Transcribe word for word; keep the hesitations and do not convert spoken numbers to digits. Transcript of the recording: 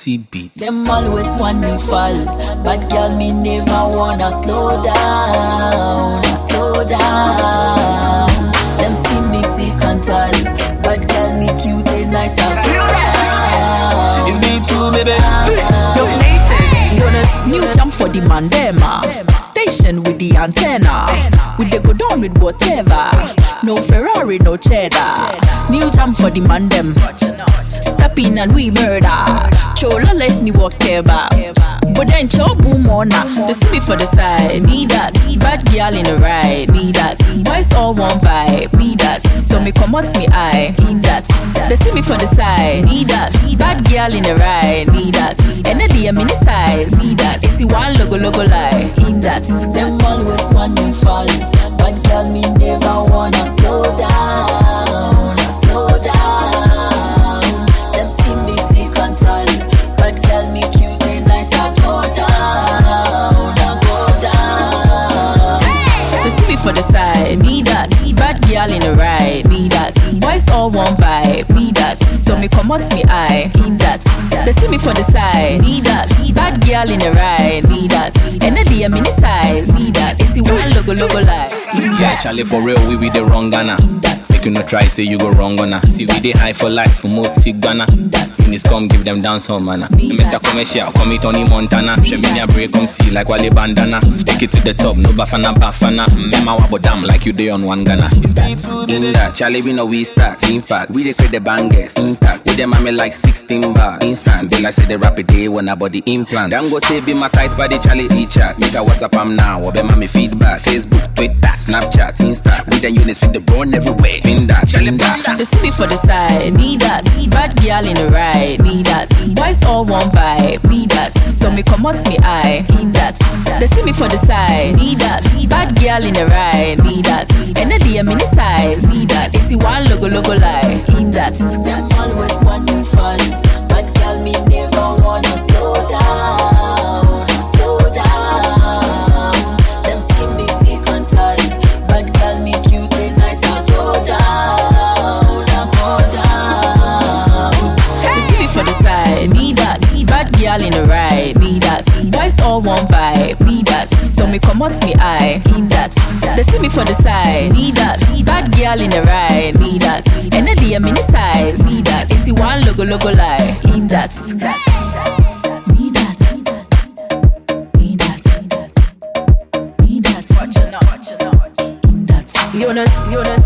multi beat. Them always want me fall, but girl me never wanna slow down, slow down. Them see me take control, but girl me cute and nice and feel. It's me too, baby. New jump for the Mandema station with the antenna. We dey go down with whatever. No Ferrari, no cheddar. New jump for the Mandem. Step in and we murder. Chola let me walk keba. But then cho boom on now. They see me for the side. Need that. Bad girl in the ride. Need that. Boys all one vibe. Need that. So me come out me eye. Need that. They see me for the side. Need that. Bad girl in the ride. Need that. Energy a mini size. Need that. See one logo logo lie. Need that. Them always want me fall, but girl me never wanna slow down, slow down. Them see me take control, but girl me cute and nice. I go down, I go down. They see me for the side. Need that. Bad girl in the ride. Need that. Boys all one vibe. Need that. So me come out me eye. Need that. They see me for the side. Need that. Bad girl in the ride. Need that. Energy a mini size. Need that. See one logo logo like. Yeah, Charlie, for real, we be the wrong Ghana. Make you no try, say you go wrong on her. See, we dey high for life, for multi Ghana. Finish come, give them dance home, man. Mister Commercial, come it Tony Montana. Sheminia break, come see like Wale Bandana. Take it to the top, no bafana bafana. Mema wabo dam like you dey on one Ghana. In that, Charlie, we know we start. In fact, we dey create the bangers. Intact, with them I like sixteen bars. Instant, they like say the rapid day when I body implant. Them go take be my tight body, Charlie, e-chat. Make a WhatsApp am now, or be mommy feedback. Facebook, Twitter, Snapchat, Insta. With the units with the brown everywhere. In that, Charlie, that. They see me for the side. Need that. Bad girl in the ride. Need that. Boys all one vibe. Need that. So me come out me eye. Need that. They see me for the side. Need that. Bad girl in the ride. Need that. Energy a mini size. Need that. See one logo logo lie. Need that. Them always want me fall, but girl me never wanna slow down, slow down. Them see me take control, but girl me cute and nice. I go down, I go down. They see me for the side. Need that. Bad girl in the ride. Need that. Boys all one vibe. Need that. So me come out me eye. Need that. They see me for the side. Need that. Bad girl in the ride. Need that. Energy a mini size. Need that. See one logo logo lie. Need that. Need that. Need that. Need that. Need that. Watch it now. Watch it now. Need that. Jonas. Jonas.